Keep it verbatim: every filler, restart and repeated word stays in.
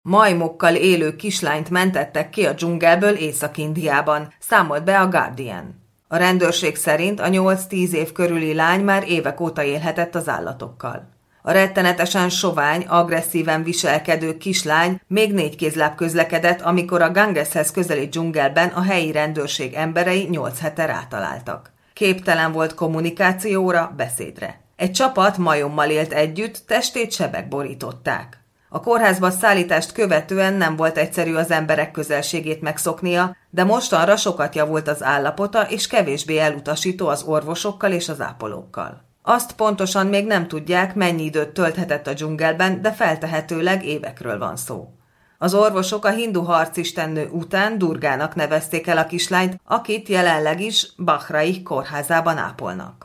Majmokkal élő kislányt mentettek ki a dzsungelből Észak-Indiában, számolt be a Guardian. A rendőrség szerint a nyolc-tíz év körüli lány már évek óta élhetett az állatokkal. A rettenetesen sovány, agresszíven viselkedő kislány még négy kézláb közlekedett, amikor a Gangeshez közeli dzsungelben a helyi rendőrség emberei nyolc hete rátaláltak. Képtelen volt kommunikációra, beszédre. Egy csapat majommal élt együtt, testét sebek borították. A kórházba szállítást követően nem volt egyszerű az emberek közelségét megszoknia, de mostanra sokat javult az állapota, és kevésbé elutasító az orvosokkal és az ápolókkal. Azt pontosan még nem tudják, mennyi időt tölthetett a dzsungelben, de feltehetőleg évekről van szó. Az orvosok a hindu harcistennő után Durgának nevezték el a kislányt, akit jelenleg is Bahraich kórházában ápolnak.